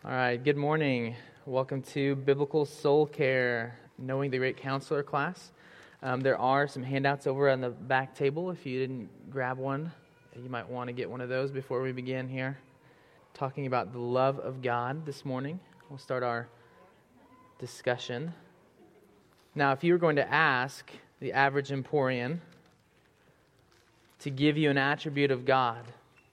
All right, good morning. Welcome to Biblical Soul Care, Knowing the Great Counselor class. There are some handouts over on the back table. If you didn't grab one, you might want to get one of those before we begin here. Talking about the love of God this morning. We'll start our discussion. Now, if you were going to ask the average Emporian to give you an attribute of God,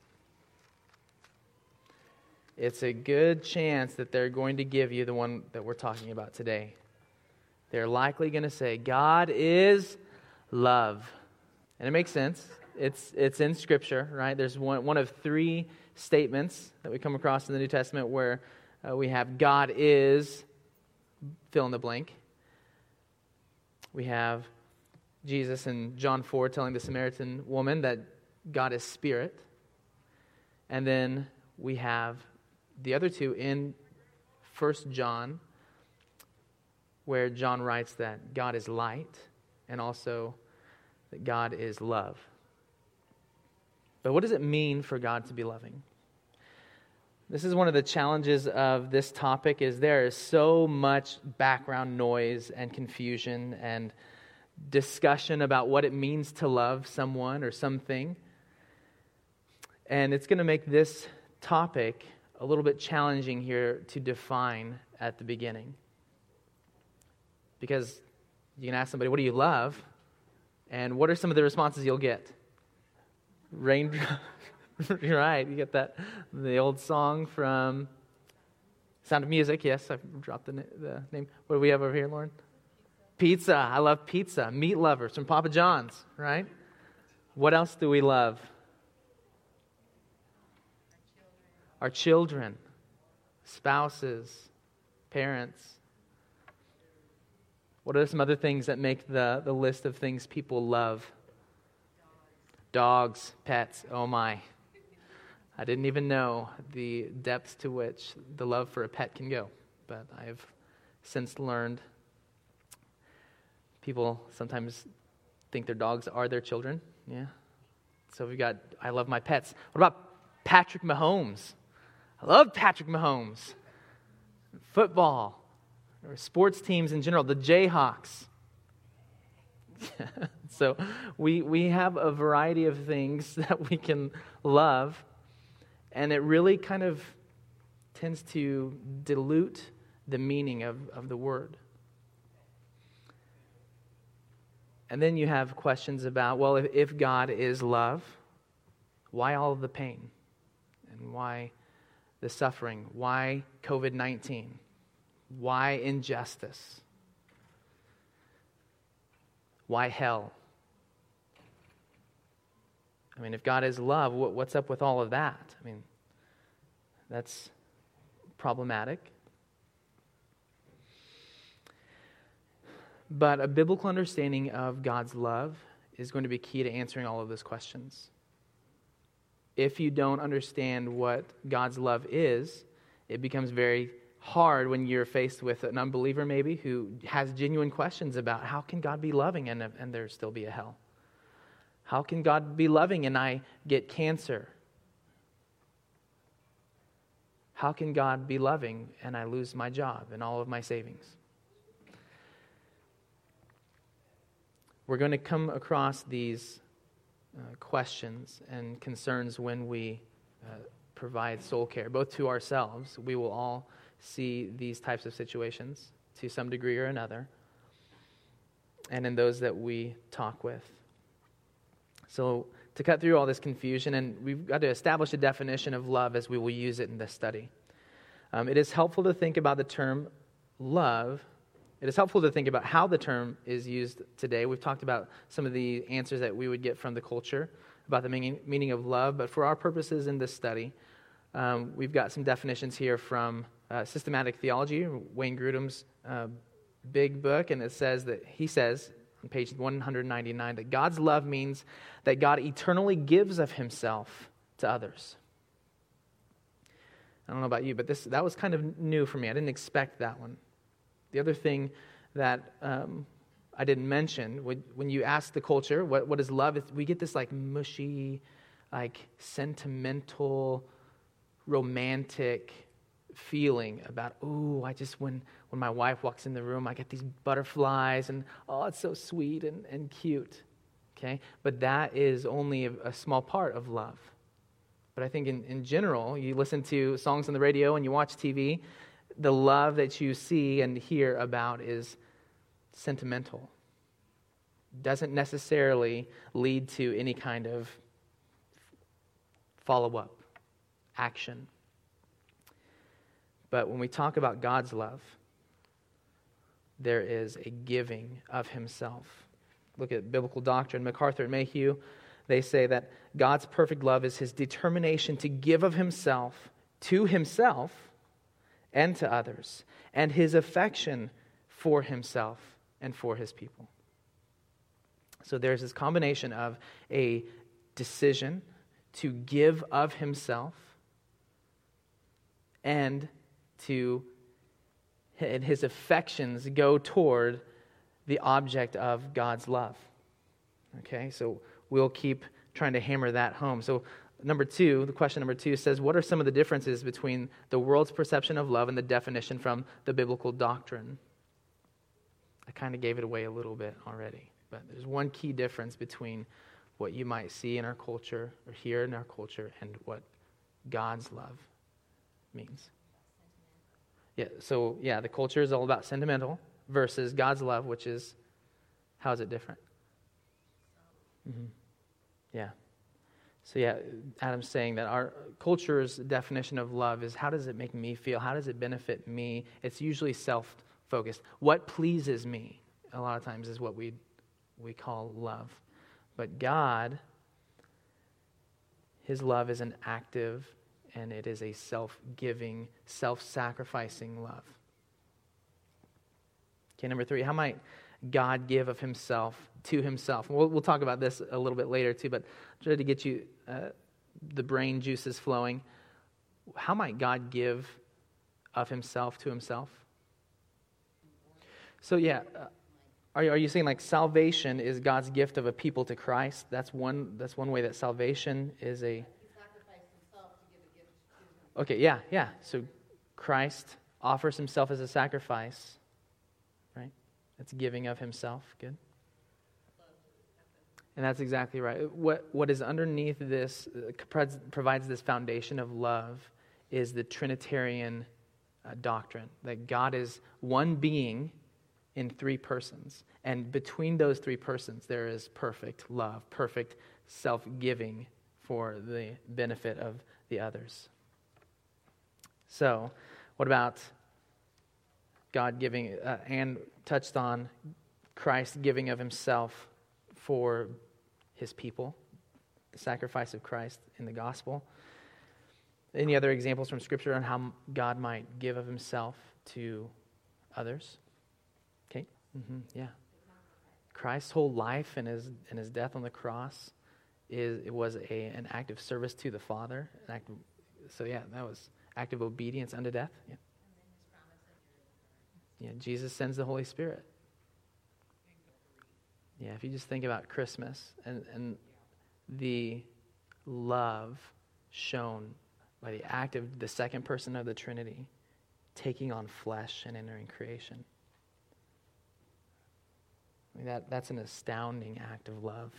it's a good chance that they're going to give you the one that we're talking about today. They're likely going to say, God is love. And it makes sense. It's in Scripture, right? There's one of three statements that we come across in the New Testament where we have God is, fill in the blank. We have Jesus in John 4 telling the Samaritan woman that God is spirit. And then we have the other two in 1 John, where John writes that God is light and also that God is love. But what does it mean for God to be loving? This is one of the challenges of this topic, is there is so much background noise and confusion and discussion about what it means to love someone or something. And it's going to make this topic a little bit challenging here to define at the beginning. Because you can ask somebody, what do you love? And what are some of the responses you'll get? Raindrop. You're right, you get that. The old song from Sound of Music. Yes, I've dropped the name. What do we have over here, Lauren? Pizza. I love pizza. Meat lovers from Papa John's, right? What else do we love? Our children, spouses, parents. What are some other things that make the list of things people love? Dogs, pets, oh my. I didn't even know the depths to which the love for a pet can go. But I've since learned people sometimes think their dogs are their children. Yeah. So we've got, I love my pets. What about Patrick Mahomes? I love Patrick Mahomes. Football, or sports teams in general, the Jayhawks. So we have a variety of things that we can love, and it really kind of tends to dilute the meaning of the word. And then you have questions about, well, if God is love, why all of the pain? And why the suffering? Why COVID-19? Why injustice? Why hell? I mean, if God is love, what's up with all of that? I mean, that's problematic. But a biblical understanding of God's love is going to be key to answering all of those questions. If you don't understand what God's love is, it becomes very hard when you're faced with an unbeliever maybe who has genuine questions about how can God be loving and there still be a hell? How can God be loving and I get cancer? How can God be loving and I lose my job and all of my savings? We're going to come across these questions and concerns when we provide soul care, both to ourselves. We will all see these types of situations to some degree or another, and in those that we talk with. So to cut through all this confusion, and we've got to establish a definition of love as we will use it in this study. It is helpful to think about the term love. It is helpful to think about how the term is used today. We've talked about some of the answers that we would get from the culture about the meaning of love, but for our purposes in this study, we've got some definitions here from Systematic Theology, Wayne Grudem's big book, and he says on page 199 that God's love means that God eternally gives of himself to others. I don't know about you, but that was kind of new for me. I didn't expect that one. The other thing that I didn't mention, when you ask the culture, what is love? We get this like mushy, like sentimental, romantic feeling about, when my wife walks in the room, I get these butterflies, and it's so sweet and cute. Okay? But that is only a small part of love. But I think in general, you listen to songs on the radio and you watch TV, the love that you see and hear about is sentimental. Doesn't necessarily lead to any kind of follow-up, action. But when we talk about God's love, there is a giving of himself. Look at biblical doctrine. MacArthur and Mayhew, they say that God's perfect love is his determination to give of himself to himself and to others, and his affection for himself and for his people. So there's this combination of a decision to give of himself and his affections go toward the object of God's love. Okay, so we'll keep trying to hammer that home. So the question number 2 says, what are some of the differences between the world's perception of love and the definition from the biblical doctrine? I kind of gave it away a little bit already, but there's one key difference between what you might see in our culture or hear in our culture and what God's love means. The culture is all about sentimental versus God's love, which is, how is it different? Mm-hmm. Yeah. So Adam's saying that our culture's definition of love is, how does it make me feel? How does it benefit me? It's usually self-focused. What pleases me, a lot of times, is what we call love. But God, his love is an active, and it is a self-giving, self-sacrificing love. Okay, number 3, how might God give of himself to himself? We'll talk about this a little bit later too, but try to get you the brain juices flowing. How might God give of himself to himself? So are you saying like salvation is God's gift of a people to Christ? That's one way that salvation is a... He sacrificed himself to give a gift to him. Okay, yeah. So Christ offers himself as a sacrifice, right? That's giving of himself. Good. And that's exactly right. What is underneath this, provides this foundation of love, is the Trinitarian doctrine, that God is one being in 3 persons. And between those 3 persons, there is perfect love, perfect self-giving for the benefit of the others. So, what about God giving, and touched on Christ giving of himself for his people, the sacrifice of Christ in the gospel? Any other examples from Scripture on how God might give of himself to others? Okay, yeah. Christ's whole life and his death on the cross was an act of service to the Father. That was act of obedience unto death. Yeah. Yeah, Jesus sends the Holy Spirit. Yeah, if you just think about Christmas and the love shown by the act of the second person of the Trinity taking on flesh and entering creation. I mean, that's an astounding act of love.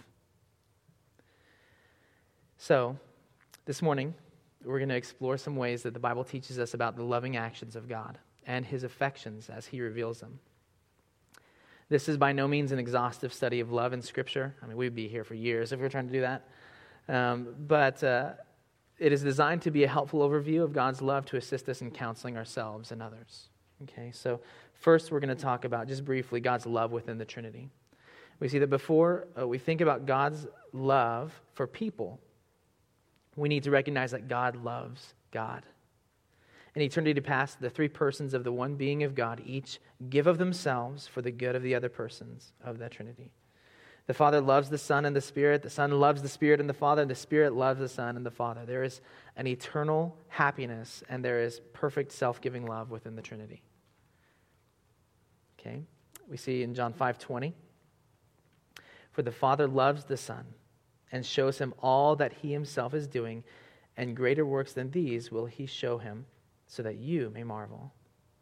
So, this morning, we're going to explore some ways that the Bible teaches us about the loving actions of God and his affections as he reveals them. This is by no means an exhaustive study of love in Scripture. I mean, we'd be here for years if we were trying to do that. But it is designed to be a helpful overview of God's love to assist us in counseling ourselves and others. Okay, so first we're going to talk about, just briefly, God's love within the Trinity. We see that before we think about God's love for people, we need to recognize that God loves God. In eternity past, the 3 persons of the one being of God each give of themselves for the good of the other persons of that Trinity. The Father loves the Son and the Spirit. The Son loves the Spirit and the Father. And the Spirit loves the Son and the Father. There is an eternal happiness and there is perfect self-giving love within the Trinity. Okay, we see in John 5:20, for the Father loves the Son and shows him all that he himself is doing, and greater works than these will he show him, so that you may marvel.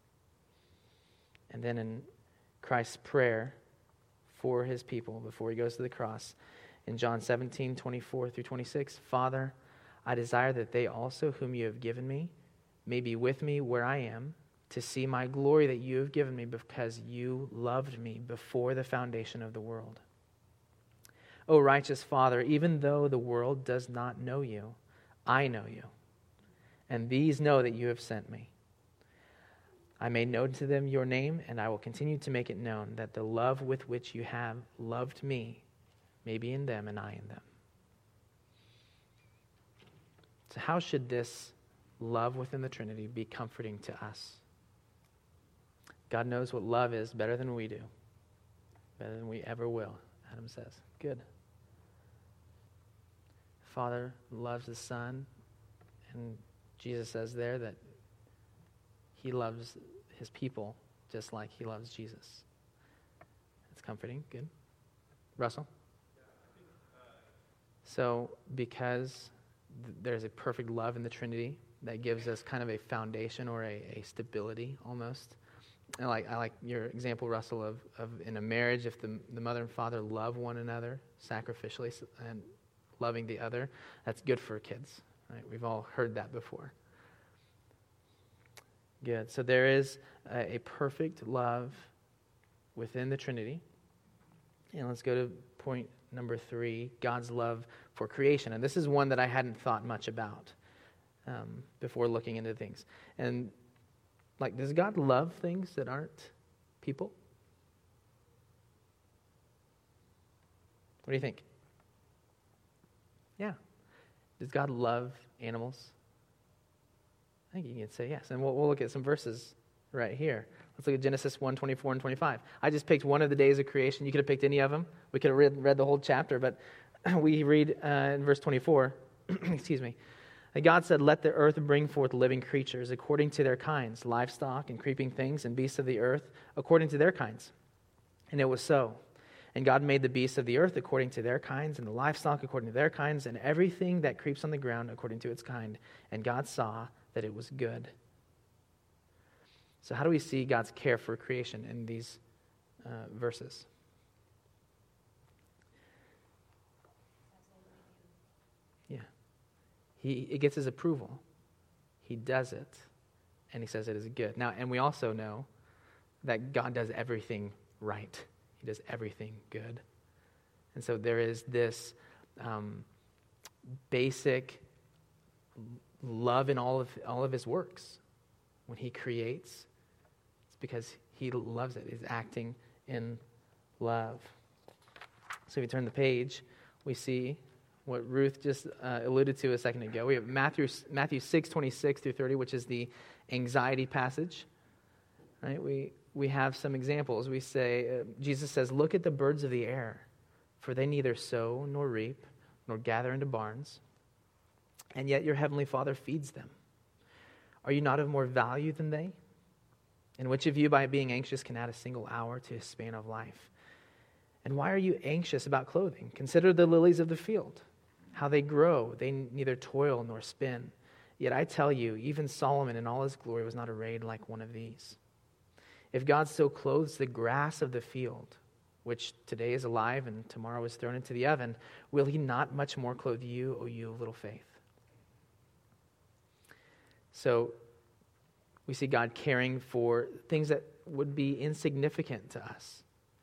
And then in Christ's prayer for his people before he goes to the cross, in John 17:24 through 26, Father, I desire that they also whom you have given me may be with me where I am, to see my glory that you have given me because you loved me before the foundation of the world. O righteous Father, even though the world does not know you, I know you, and these know that you have sent me. I made known to them your name, and I will continue to make it known, that the love with which you have loved me may be in them and I in them. So how should this love within the Trinity be comforting to us? God knows what love is better than we do, better than we ever will, Adam says. Good. Father loves the Son, and Jesus says there that he loves his people just like he loves Jesus. It's comforting. Good. Russell? So because there's a perfect love in the Trinity that gives us kind of a foundation or a stability almost. I like your example, Russell, of in a marriage, if the mother and father love one another sacrificially and loving the other, that's good for kids. Right? We've all heard that before. Good. So there is a perfect love within the Trinity. And let's go to point number 3, God's love for creation. And this is one that I hadn't thought much about before looking into things. And does God love things that aren't people? What do you think? Yeah. Does God love animals? I think you can say yes. And we'll look at some verses right here. Let's look at Genesis 1:24 and 25. I just picked one of the days of creation. You could have picked any of them. We could have read the whole chapter, but we read in verse 24, excuse me, that God said, "Let the earth bring forth living creatures according to their kinds, livestock and creeping things and beasts of the earth according to their kinds." And it was so. And God made the beasts of the earth according to their kinds, and the livestock according to their kinds, and everything that creeps on the ground according to its kind. And God saw that it was good. So how do we see God's care for creation in these verses? Yeah. It gets his approval. He does it, and he says it is good. Now, and we also know that God does everything right. He does everything good. And so there is this basic love in all of his works. When he creates, it's because he loves it. He's acting in love. So if you turn the page, we see what Ruth just alluded to a second ago. We have Matthew 6:26 through 30, which is the anxiety passage. Right? We have some examples. We say, Jesus says, "Look at the birds of the air, for they neither sow nor reap nor gather into barns, and yet your heavenly Father feeds them. Are you not of more value than they? And which of you, by being anxious, can add a single hour to his span of life? And why are you anxious about clothing? Consider the lilies of the field, how they grow. They neither toil nor spin. Yet I tell you, even Solomon in all his glory was not arrayed like one of these. If God so clothes the grass of the field, which today is alive and tomorrow is thrown into the oven, will he not much more clothe you, O you of little faith?" So we see God caring for things that would be insignificant to us.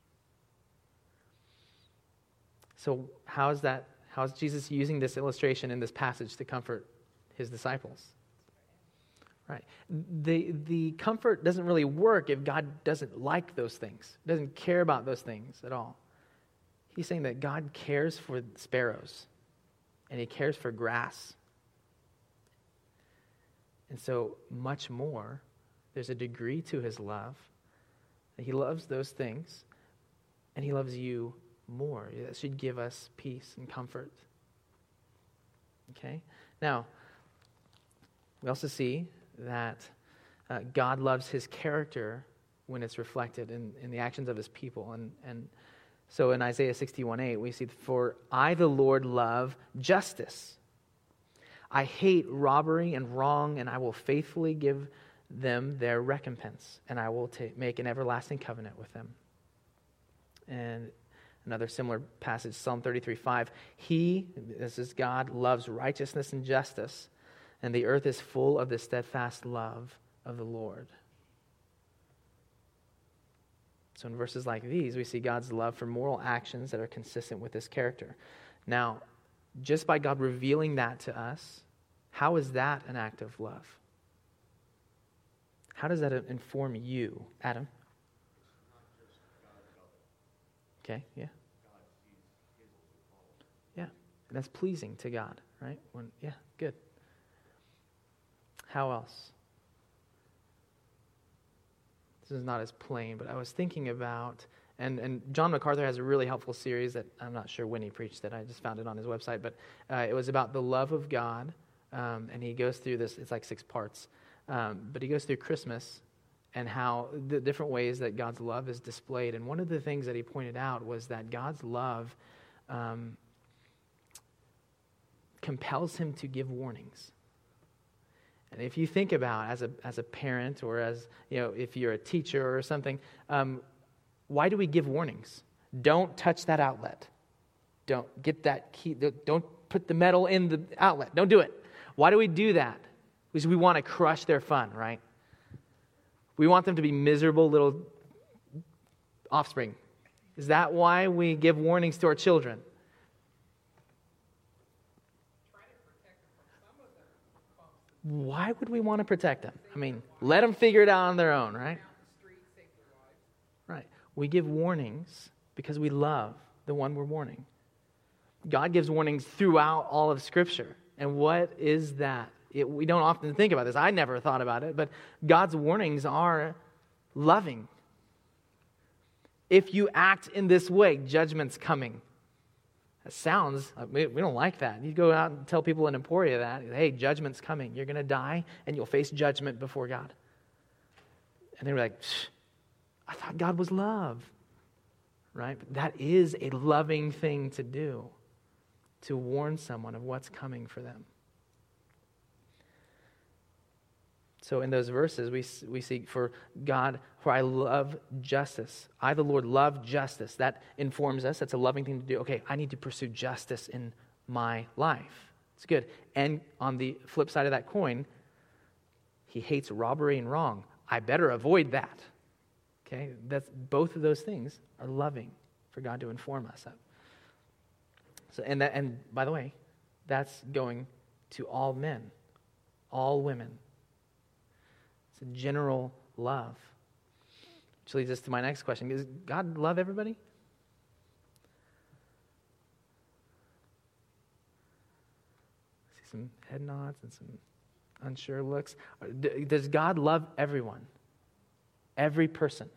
So how is Jesus using this illustration in this passage to comfort his disciples? Right. The comfort doesn't really work if God doesn't like those things, doesn't care about those things at all. He's saying that God cares for sparrows and he cares for grass. And so much more, there's a degree to his love. He loves those things and he loves you more. That should give us peace and comfort. Okay? Now, we also see that God loves his character when it's reflected in the actions of his people. And so in Isaiah 61:8, we see, "For I, the Lord, love justice. I hate robbery and wrong, and I will faithfully give them their recompense, and I will make an everlasting covenant with them. And another similar passage, Psalm 33:5. He, this is God, loves righteousness and justice, and the earth is full of the steadfast love of the Lord. So in verses like these, we see God's love for moral actions that are consistent with his character. Now, just by God revealing that to us, how is that an act of love? How does that inform you, Adam? Okay, yeah. Yeah, and that's pleasing to God, right? Yeah, good. How else? This is not as plain, but I was thinking about, and John MacArthur has a really helpful series that I'm not sure when he preached it. I just found it on his website, but it was about the love of God, and he goes through this. It's like 6 parts, but he goes through Christmas and how the different ways that God's love is displayed. And one of the things that he pointed out was that God's love compels him to give warnings. And if you think about as a parent, or as if you're a teacher or something, why do we give warnings? Don't touch that outlet. Don't get that key. Don't put the metal in the outlet. Don't do it. Why do we do that? Because we want to crush their fun, right? We want them to be miserable little offspring. Is that why we give warnings to our children? Why would we want to protect them? I mean, let them figure it out on their own, right? Right. We give warnings because we love the one we're warning. God gives warnings throughout all of Scripture. And what is that? We don't often think about this. I never thought about it, but God's warnings are loving. If you act in this way, judgment's coming. That sounds, we don't like that. You go out and tell people in Emporia that, hey, judgment's coming. You're going to die, and you'll face judgment before God. And they're like, I thought God was love. Right? But that is a loving thing to do, to warn someone of what's coming for them. So in those verses, we see for God, for I love justice. I, the Lord, love justice. That informs us. That's a loving thing to do. Okay, I need to pursue justice in my life. It's good. And on the flip side of that coin, he hates robbery and wrong. I better avoid that. Okay, that's both of those things are loving for God to inform us of. So, and by the way, that's going to all men, all women. It's a general love. Which leads us to my next question. Does God love everybody? I see some head nods and some unsure looks. Does God love everyone? Every person?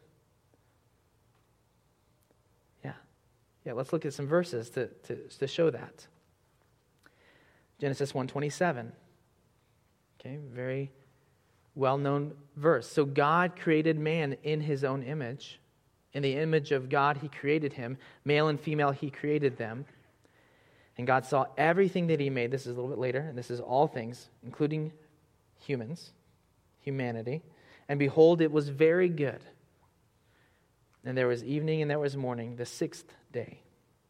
Yeah, let's look at some verses to show that. Genesis 1:27. Okay, very well-known verse. So God created man in his own image. In the image of God, he created him. Male and female, he created them. And God saw everything that he made. This is a little bit later. And this is all things, including humans, humanity. And behold, it was very good. And there was evening and there was morning, the 6th day.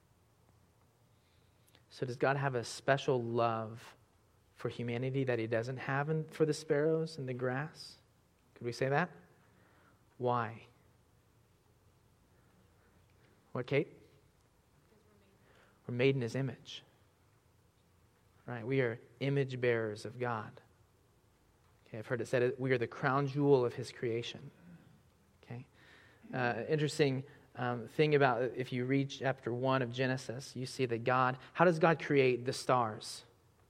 So does God have a special love for humanity that he doesn't have for the sparrows and the grass? Could we say that? Why? What, Kate? We're made in his image. Right? We are image bearers of God. Okay, I've heard it said we are the crown jewel of his creation. Okay? Interesting thing about if you read chapter 1 of Genesis, you see that God, how does God create the stars?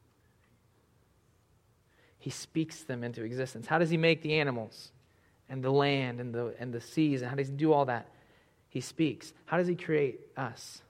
He speaks them into existence. How does he make the animals and the land and the seas? And how does he do all that? He speaks. How does he create us?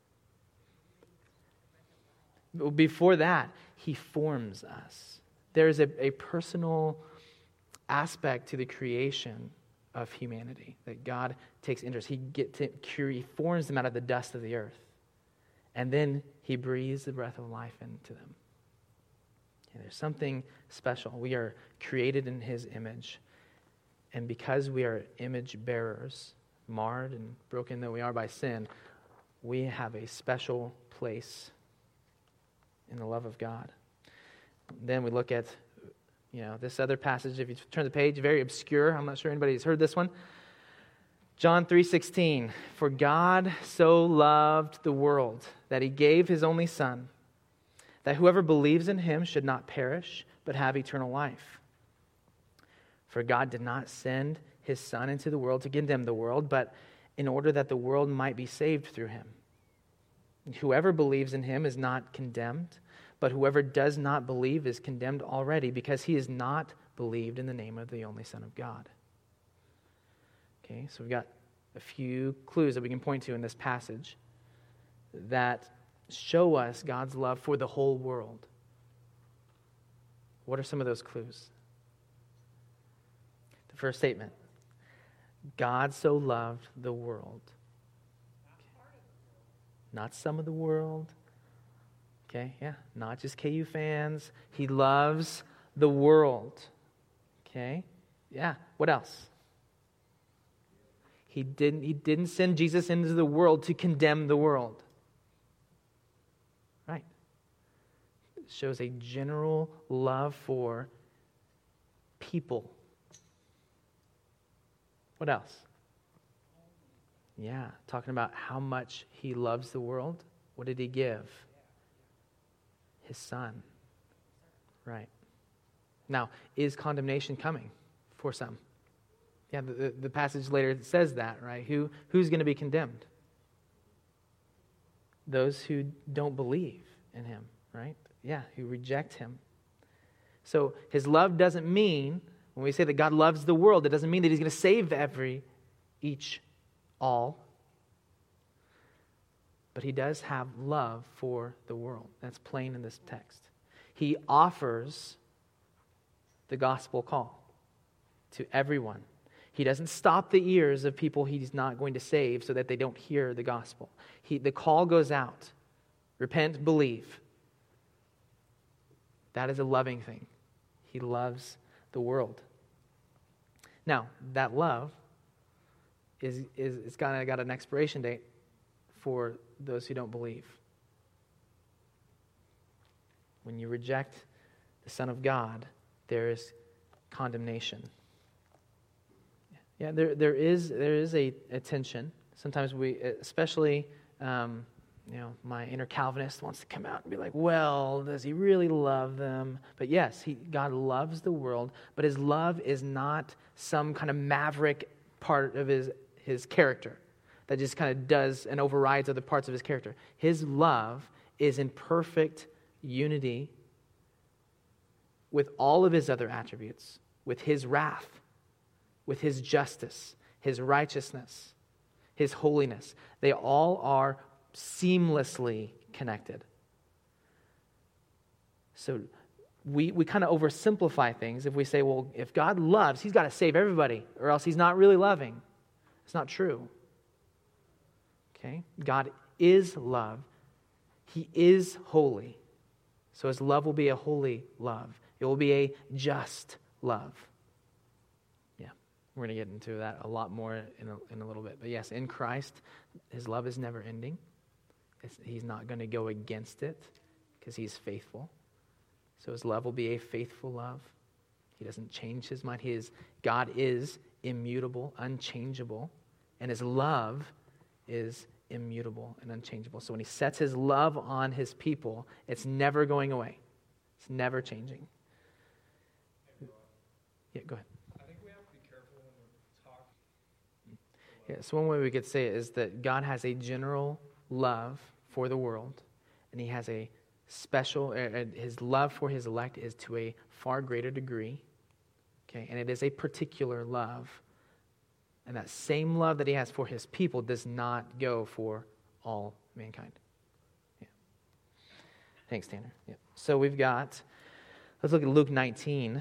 Before that, he forms us. There's a personal aspect to the creation of humanity that God takes interest. He forms them out of the dust of the earth. And then he breathes the breath of life into them. And there's something special. We are created in his image. And because we are image bearers, marred and broken though we are by sin, we have a special place in the love of God. Then we look at, this other passage. If you turn the page, very obscure. I'm not sure anybody's heard this one. John 3:16. For God so loved the world that he gave his only Son, that whoever believes in him should not perish, but have eternal life. For God did not send his Son into the world to condemn the world, but in order that the world might be saved through him. Whoever believes in him is not condemned, but whoever does not believe is condemned already, because he has not believed in the name of the only Son of God. Okay, so we've got a few clues that we can point to in this passage that show us God's love for the whole world. What are some of those clues? The first statement, God so loved the world. Not some of the world. Okay, yeah, not just KU fans. He loves the world. Okay, yeah, what else? He didn't send Jesus into the world to condemn the world. Right. It shows a general love for people. What else? Yeah, talking about how much he loves the world. What did he give? His Son. Right. Now, is condemnation coming for some? Yeah, the passage later says that, right? Who's going to be condemned? Those who don't believe in him, right? Yeah, who reject him. So his love doesn't mean, when we say that God loves the world, it doesn't mean that he's going to save all. But he does have love for the world. That's plain in this text. He offers the gospel call to everyone. He doesn't stop the ears of people he's not going to save so that they don't hear the gospel. The call goes out. Repent, believe. That is a loving thing. He loves the world. Now, that love it's got an expiration date for those who don't believe. When you reject the Son of God, there is condemnation. Yeah, there is a tension. Sometimes we, especially, my inner Calvinist wants to come out and be like, well, does he really love them? But yes, God loves the world, but his love is not some kind of maverick part of his character that just kind of does and overrides other parts of his character. His love is in perfect unity with all of his other attributes, with his wrath, with his justice, his righteousness, his holiness. They all are seamlessly connected. So we kind of oversimplify things if we say, well, if God loves, he's got to save everybody, or else he's not really loving. It's not true. Okay? God is love. He is holy. So his love will be a holy love. It will be a just love. Yeah, we're going to get into that a lot more in a little bit. But yes, in Christ, his love is never ending. He's not going to go against it because he's faithful. So his love will be a faithful love. He doesn't change his mind. God is immutable, unchangeable, and his love is immutable and unchangeable. So when he sets his love on his people, it's never going away. It's never changing. Yeah, go ahead. I think we have to be careful when we talk. Yeah, so one way we could say it is that God has a general love for the world, and he has a special, his love for his elect is to a far greater degree, okay, and it is a particular love. And that same love that he has for his people does not go for all mankind. Yeah. Thanks, Tanner. Yeah. So let's look at Luke 19,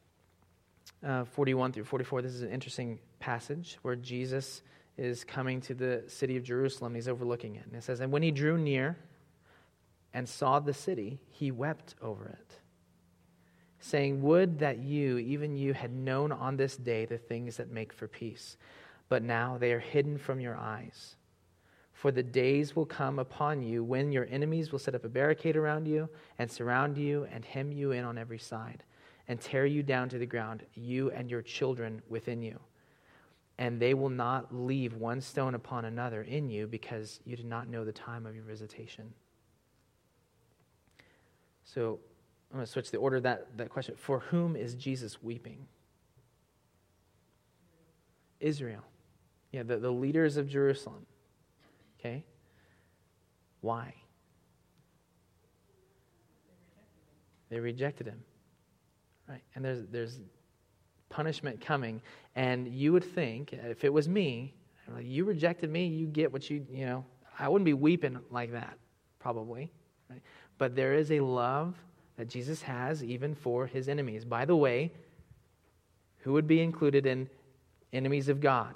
41 through 44. This is an interesting passage where Jesus is coming to the city of Jerusalem. He's overlooking it. And it says, and when he drew near and saw the city, he wept over it, saying, would that you, even you, had known on this day the things that make for peace. But now they are hidden from your eyes. For the days will come upon you when your enemies will set up a barricade around you and surround you and hem you in on every side and tear you down to the ground, you and your children within you. And they will not leave one stone upon another in you because you did not know the time of your visitation. So I'm going to switch the order of that question. For whom is Jesus weeping? Israel. Yeah, the leaders of Jerusalem. Okay? Why? They rejected him. Right? And there's punishment coming. And you would think, if it was me, like, you rejected me, you get what you know. I wouldn't be weeping like that, probably. Right? But there is a love that Jesus has even for his enemies. By the way, who would be included in enemies of God?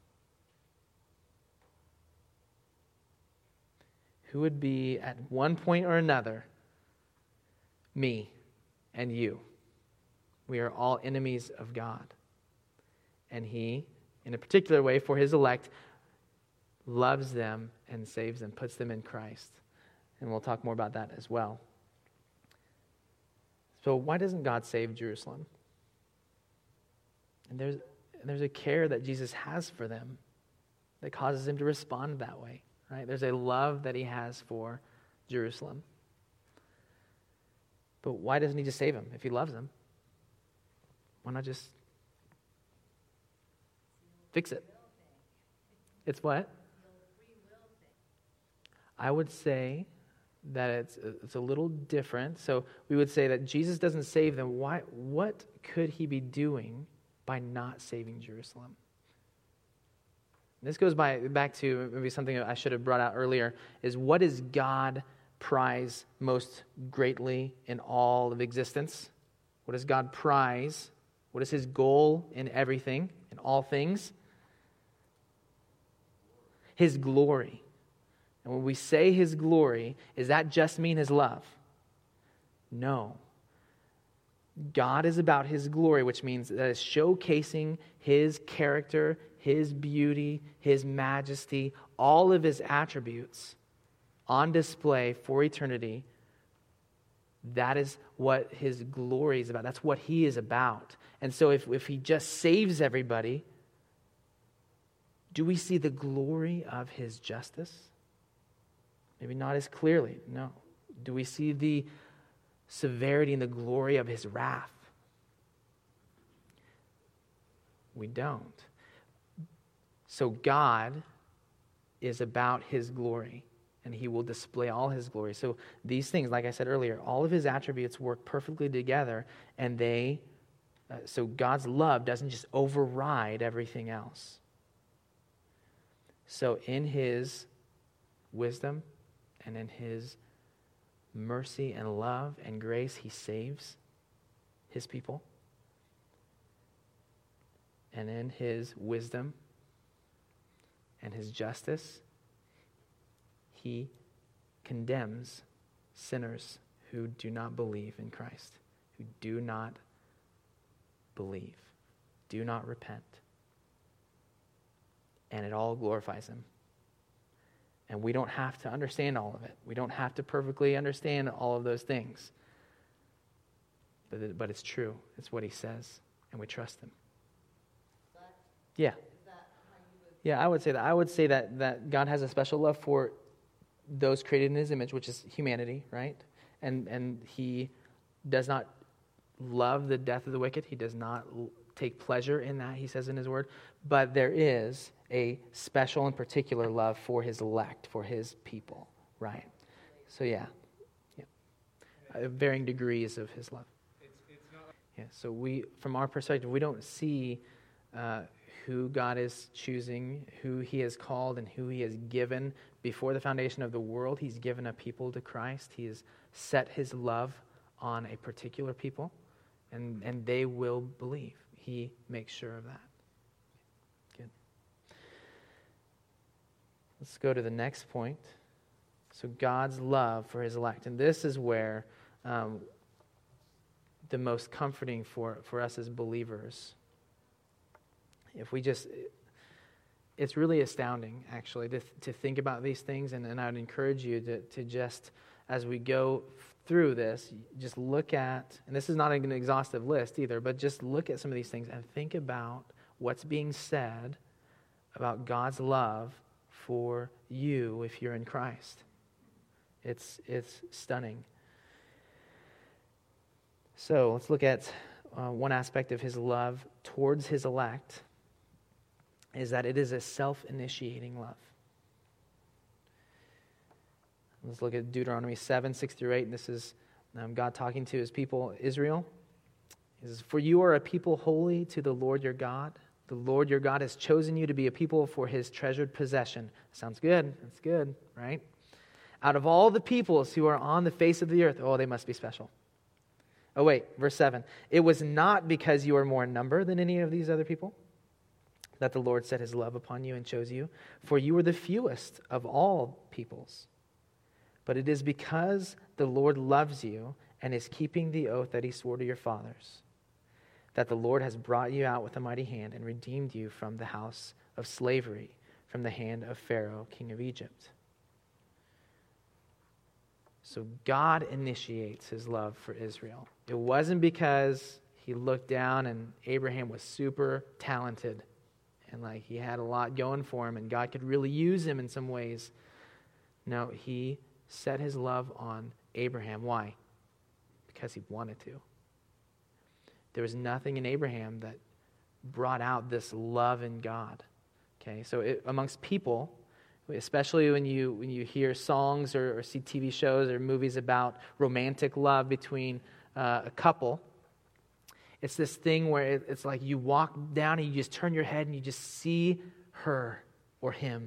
Who would be at one point or another me and you? We are all enemies of God. And he, in a particular way for his elect, loves them and saves them, puts them in Christ. And we'll talk more about that as well. So why doesn't God save Jerusalem? And there's a care that Jesus has for them that causes him to respond that way. Right? There's a love that he has for Jerusalem. But why doesn't he just save him if he loves them? Why not just fix it? It's what? I would say that it's a little different. So we would say that Jesus doesn't save them. Why? What could he be doing by not saving Jerusalem? This goes back to maybe something I should have brought out earlier, is what does God prize most greatly in all of existence? What does God prize? What is his goal in everything, in all things? His glory. And when we say his glory, does that just mean his love? No. God is about his glory, which means that it's showcasing his character, his beauty, his majesty, all of his attributes on display for eternity. That is what his glory is about. That's what he is about. And so if he just saves everybody, do we see the glory of his justice? Maybe not as clearly, no. Do we see the severity and the glory of his wrath? We don't. So God is about his glory, and he will display all his glory. So these things, like I said earlier, all of his attributes work perfectly together, and so God's love doesn't just override everything else. So in his wisdom and in his mercy and love and grace, he saves his people. And in his wisdom and his justice, he condemns sinners who do not believe in Christ, who do not believe, do not repent. And it all glorifies him. And we don't have to understand all of it. We don't have to perfectly understand all of those things. But it's true. It's what he says. And we trust him. Yeah. Yeah, I would say that. I would say that God has a special love for those created in his image, which is humanity, right? And he does not love the death of the wicked. He does not take pleasure in that, he says in his word. But there is a special and particular love for his elect, for his people, right? So yeah. Varying degrees of his love. Yeah. So from our perspective, we don't see who God is choosing, who he has called, and who he has given before the foundation of the world. He's given a people to Christ. He has set his love on a particular people, and they will believe. He makes sure of that. Good. Let's go to the next point. So God's love for his elect. And this is where the most comforting for us as believers. If we just, it's really astounding, actually, to think about these things. And I would encourage you to just, as we go through this, just look at, and this is not an exhaustive list either, but just look at some of these things and think about what's being said about God's love for you if you're in Christ. It's stunning. So let's look at one aspect of his love towards his elect, is that it is a self-initiating love. Let's look at Deuteronomy 7, 6 through 8. And this is God talking to his people, Israel. He says, "For you are a people holy to the Lord your God. The Lord your God has chosen you to be a people for his treasured possession." Sounds good. That's good, right? "Out of all the peoples who are on the face of the earth," oh, they must be special. Oh, wait, verse 7. "It was not because you are more in number than any of these other people that the Lord set his love upon you and chose you, for you were the fewest of all peoples. But it is because the Lord loves you and is keeping the oath that he swore to your fathers, that the Lord has brought you out with a mighty hand and redeemed you from the house of slavery, from the hand of Pharaoh, king of Egypt." So God initiates his love for Israel. It wasn't because he looked down and Abraham was super talented and like he had a lot going for him and God could really use him in some ways. No, he set his love on Abraham. Why? Because he wanted to. There was nothing in Abraham that brought out this love in God. Okay, so amongst people, especially when you hear songs or see TV shows or movies about romantic love between a couple, it's this thing where it's like you walk down and you just turn your head and you just see her or him.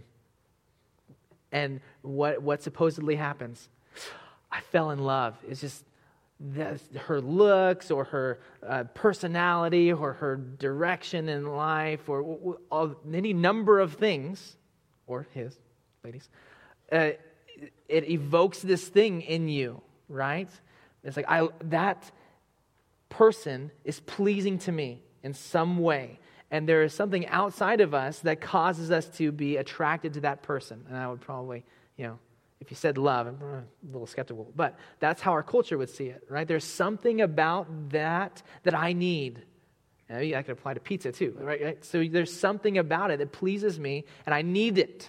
And what supposedly happens? I fell in love. It's just her looks or her personality or her direction in life or any number of things, or his, ladies, it evokes this thing in you, right? It's like, that person is pleasing to me in some way. And there is something outside of us that causes us to be attracted to that person. And I would probably, if you said love, I'm a little skeptical. But that's how our culture would see it, right? There's something about that I need. And I could apply to pizza too, right? So there's something about it that pleases me, and I need it.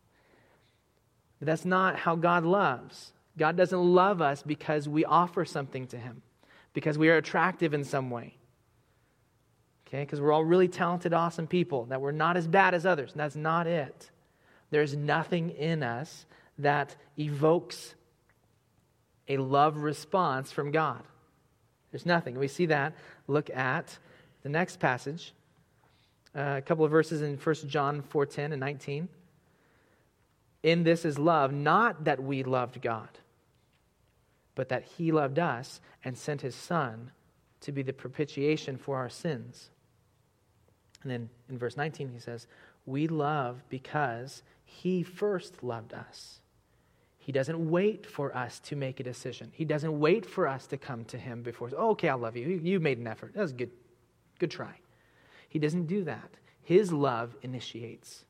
But that's not how God loves. God doesn't love us because we offer something to him, because we are attractive in some way. Okay, because we're all really talented, awesome people, that we're not as bad as others. And that's not it. There's nothing in us that evokes a love response from God. There's nothing. We see that. Look at the next passage. A couple of verses in 1 John 4:10 and 19. "In this is love, not that we loved God, but that he loved us and sent his Son to be the propitiation for our sins." And then in verse 19 he says, "We love because he first loved us." He doesn't wait for us to make a decision. He doesn't wait for us to come to him before, "Oh, okay, I'll love you. You made an effort. That was good. Good try." He doesn't do that. His love initiates.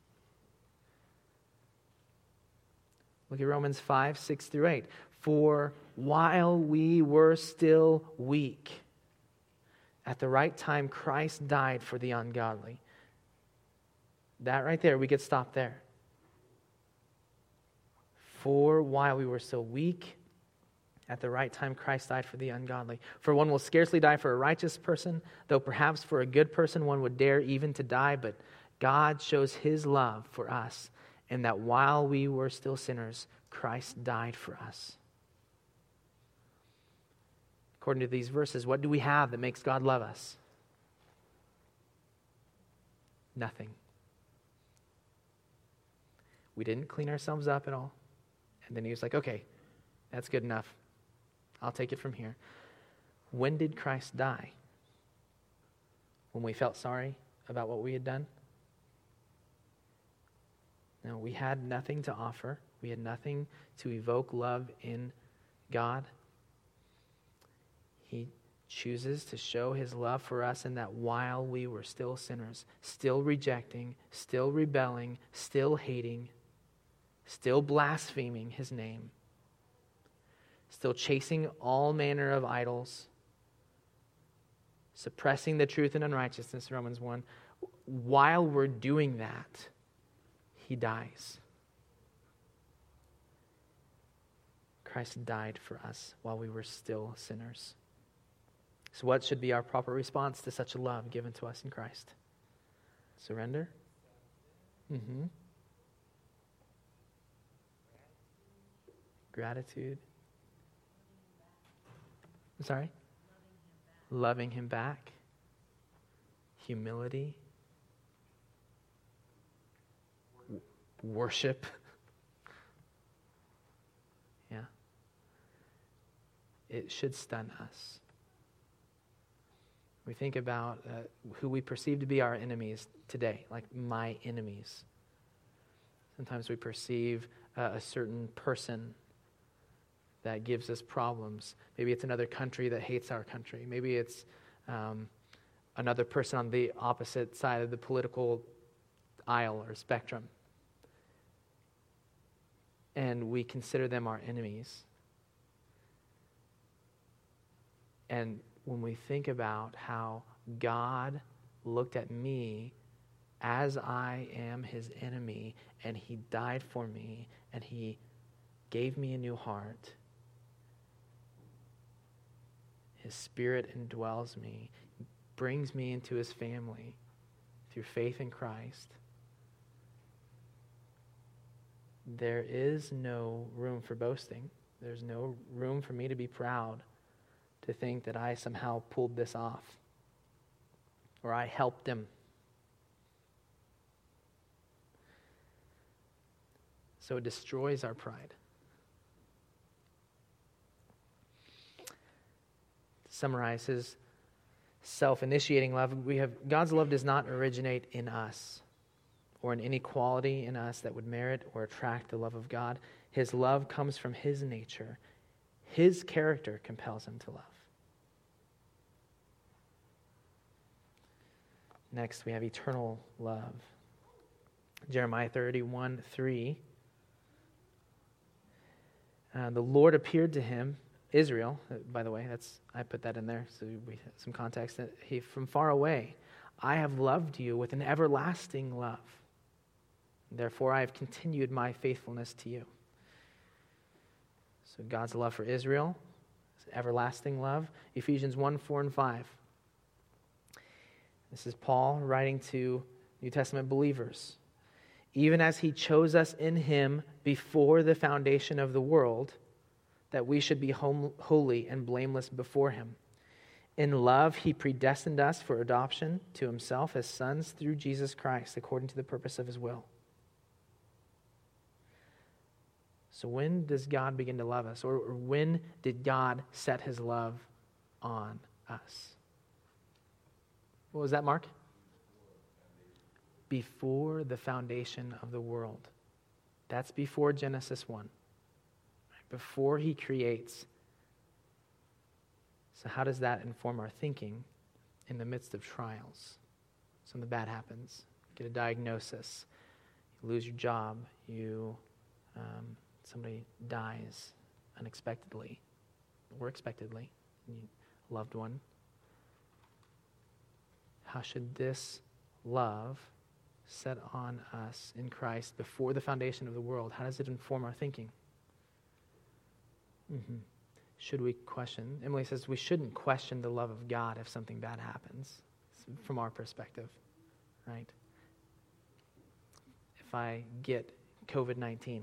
Look at Romans 5, 6 through 8. "For while we were still weak, at the right time Christ died for the ungodly." That right there, we could stop there. For while we were still weak, at the right time Christ died for the ungodly. "For one will scarcely die for a righteous person, though perhaps for a good person one would dare even to die. But God shows his love for us, in that while we were still sinners, Christ died for us." According to these verses, what do we have that makes God love us? Nothing. We didn't clean ourselves up at all. And then he was like, "Okay, that's good enough. I'll take it from here." When did Christ die? When we felt sorry about what we had done? No, we had nothing to offer. We had nothing to evoke love in God. He chooses to show his love for us in that while we were still sinners, still rejecting, still rebelling, still hating, still blaspheming his name, still chasing all manner of idols, suppressing the truth and unrighteousness, Romans 1, while we're doing that, he dies. Christ died for us while we were still sinners. So what should be our proper response to such a love given to us in Christ? Surrender? Gratitude? I'm sorry? Loving him back. Humility. Worship. Yeah. It should stun us. We think about who we perceive to be our enemies today, like my enemies. Sometimes we perceive a certain person that gives us problems. Maybe it's another country that hates our country. Maybe it's another person on the opposite side of the political aisle or spectrum. And we consider them our enemies. And when we think about how God looked at me as I am his enemy, and he died for me, and he gave me a new heart, his Spirit indwells me, brings me into his family through faith in Christ, there is no room for boasting. There's no room for me to be proud, to think that I somehow pulled this off or I helped him. So it destroys our pride. To summarize his self-initiating love, we have God's love does not originate in us or in any quality in us that would merit or attract the love of God. His love comes from his nature. His character compels him to love. Next, we have eternal love. Jeremiah 31:3. The Lord appeared to him, Israel, by the way, I put that in there so we have some context. That he, from far away, I have loved you with an everlasting love. Therefore, I have continued my faithfulness to you. So God's love for Israel is everlasting love. Ephesians 1:4-5. This is Paul writing to New Testament believers. Even as he chose us in him before the foundation of the world, that we should be holy and blameless before him. In love, he predestined us for adoption to himself as sons through Jesus Christ, according to the purpose of his will. So when does God begin to love us? Or when did God set his love on us? What was that, Mark? Before the foundation of the world. That's before Genesis 1. Before he creates. So how does that inform our thinking in the midst of trials? Something bad happens. You get a diagnosis. You lose your job. Somebody dies unexpectedly or expectedly. A loved one. How should this love set on us in Christ before the foundation of the world, how does it inform our thinking? Should we question? Emily says we shouldn't question the love of God if something bad happens, from our perspective, right? If I get COVID-19,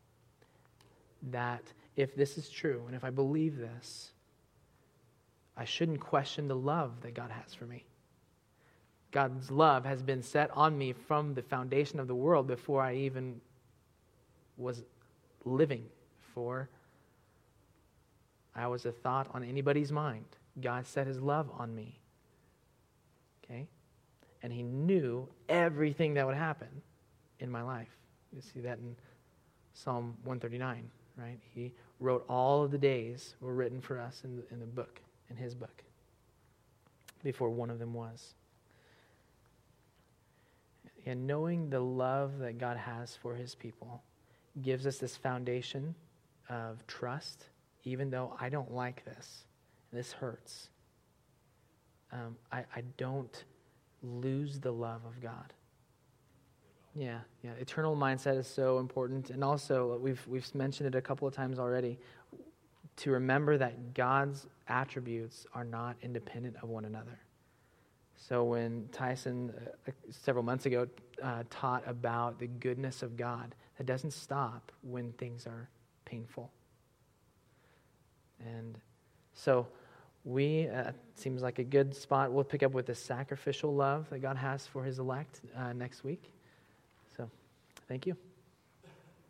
that if this is true, and if I believe this, I shouldn't question the love that God has for me. God's love has been set on me from the foundation of the world before I even was living, before I was a thought on anybody's mind. God set his love on me. Okay? And he knew everything that would happen in my life. You see that in Psalm 139, right? He wrote all of the days were written for us in the book, in his book. before one of them was. And knowing the love that God has for his people gives us this foundation of trust, even though I don't like this. This hurts. I don't lose the love of God. Yeah. Eternal mindset is so important. And also, we've mentioned it a couple of times already, to remember that God's attributes are not independent of one another. So when Tyson, several months ago, taught about the goodness of God, that doesn't stop when things are painful. And so seems like a good spot. We'll pick up with the sacrificial love that God has for his elect next week. So thank you.